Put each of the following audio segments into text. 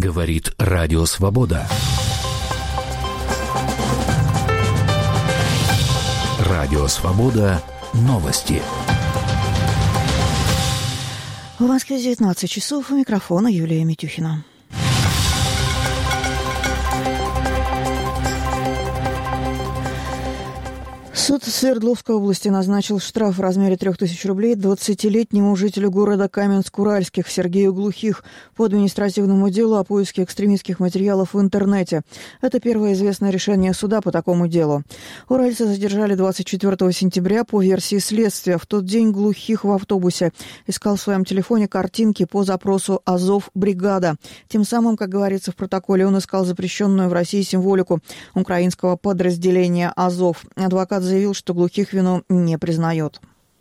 Говорит Радио Свобода. Радио Свобода. Новости. В Москве 19 часов. У микрофона Юлия Митюхина. Суд Свердловской области назначил штраф в размере 3000 рублей 20-летнему жителю города Каменск-Уральских Сергею Глухих по административному делу о поиске экстремистских материалов в интернете. Это первое известное решение суда по такому делу. Уральца задержали 24 сентября по версии следствия. В тот день Глухих в автобусе искал в своем телефоне картинки по запросу «Азов бригада». Тем самым, как говорится в протоколе, он искал запрещенную в России символику украинского подразделения «Азов». Адвокат заявил, что Глухих вину не признает.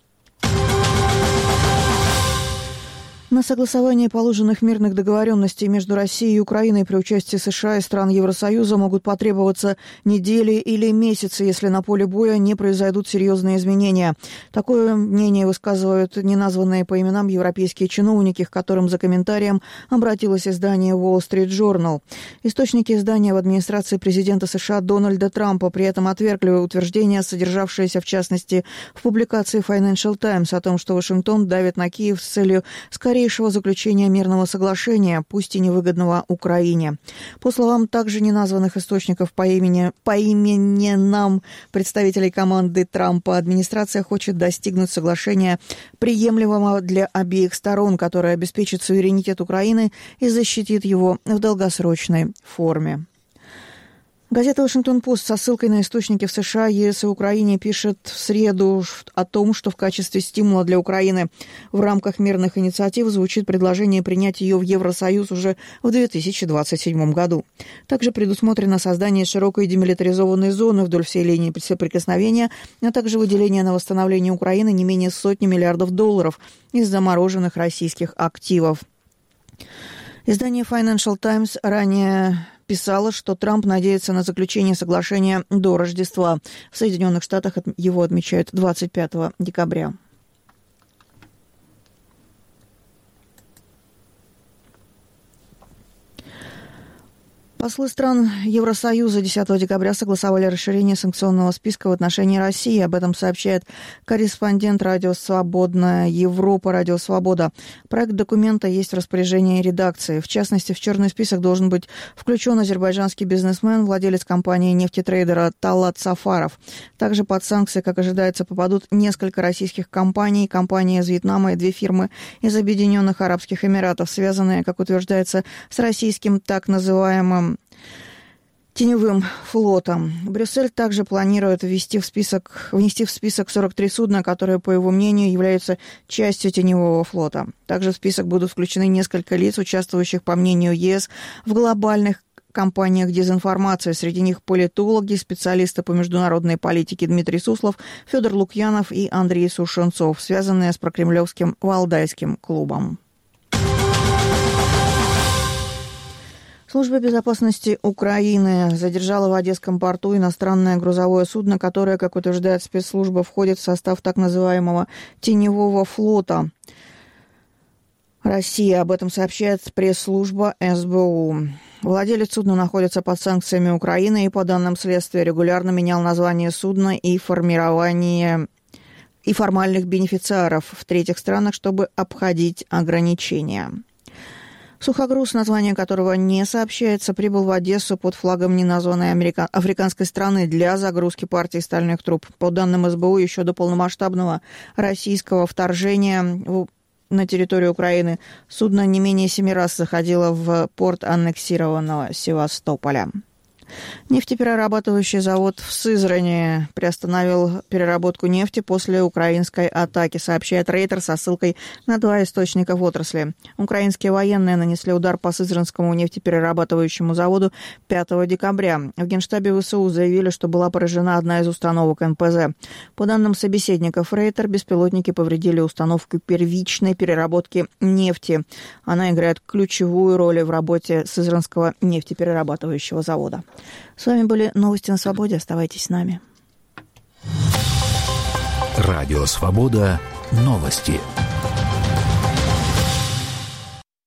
На согласование положенных мирных договоренностей между Россией и Украиной при участии США и стран Евросоюза могут потребоваться недели или месяцы, если на поле боя не произойдут серьезные изменения. Такое мнение высказывают неназванные по именам европейские чиновники, к которым за комментарием обратилось издание Wall Street Journal. Источники издания в администрации президента США Дональда Трампа при этом отвергли утверждение, содержавшееся в частности в публикации Financial Times о том, что Вашингтон давит на Киев с целью скорейшего заключения мирного соглашения, пусть и невыгодного Украине. По словам также неназванных источников по именам представителей команды Трампа, администрация хочет достигнуть соглашения, приемлемого для обеих сторон, которое обеспечит суверенитет Украины и защитит его в долгосрочной форме. Газета «Вашингтон-Пост» со ссылкой на источники в США, ЕС и Украине пишет в среду о том, что в качестве стимула для Украины в рамках мирных инициатив звучит предложение принять ее в Евросоюз уже в 2027 году. Также предусмотрено создание широкой демилитаризованной зоны вдоль всей линии соприкосновения, а также выделение на восстановление Украины не менее $100 миллиардов из замороженных российских активов. Издание Financial Times ранее писала, что Трамп надеется на заключение соглашения до Рождества. В Соединенных Штатах его отмечают 25 декабря. Послы стран Евросоюза 10 декабря согласовали расширение санкционного списка в отношении России. Об этом сообщает корреспондент «Радио Свободная Европа», «Радио Свобода». Проект документа есть в распоряжении редакции. В частности, в черный список должен быть включен азербайджанский бизнесмен, владелец компании нефтетрейдера Талат Сафаров. Также под санкции, как ожидается, попадут несколько российских компаний, компания из Вьетнама и 2 фирмы из Объединенных Арабских Эмиратов, связанные, как утверждается, с российским так называемым теневым флотом. Брюссель также планирует внести в список 43 судна, которые, по его мнению, являются частью теневого флота. Также в список будут включены несколько лиц, участвующих, по мнению ЕС, в глобальных кампаниях дезинформации. Среди них политологи, специалисты по международной политике Дмитрий Суслов, Федор Лукьянов и Андрей Сушенцов, связанные с прокремлевским Валдайским клубом. Служба безопасности Украины задержала в Одесском порту иностранное грузовое судно, которое, как утверждает спецслужба, входит в состав так называемого теневого флота России. Об этом сообщает пресс-служба СБУ. Владелец судна находится под санкциями Украины и, по данным следствия, регулярно менял название судна и формирование и формальных бенефициаров в третьих странах, чтобы обходить ограничения. Сухогруз, название которого не сообщается, прибыл в Одессу под флагом неназванной африканской страны для загрузки партии стальных труб. По данным СБУ, еще до полномасштабного российского вторжения на территорию Украины судно не менее 7 раз заходило в порт аннексированного Севастополя. Нефтеперерабатывающий завод в Сызрани приостановил переработку нефти после украинской атаки, сообщает Рейтер со ссылкой на 2 источника в отрасли. Украинские военные нанесли удар по Сызранскому нефтеперерабатывающему заводу 5 декабря. В Генштабе ВСУ заявили, что была поражена одна из установок НПЗ. По данным собеседников Рейтер, беспилотники повредили установку первичной переработки нефти. Она играет ключевую роль в работе Сызранского нефтеперерабатывающего завода. С вами были новости на Свободе. Оставайтесь с нами. Радио Свобода. Новости.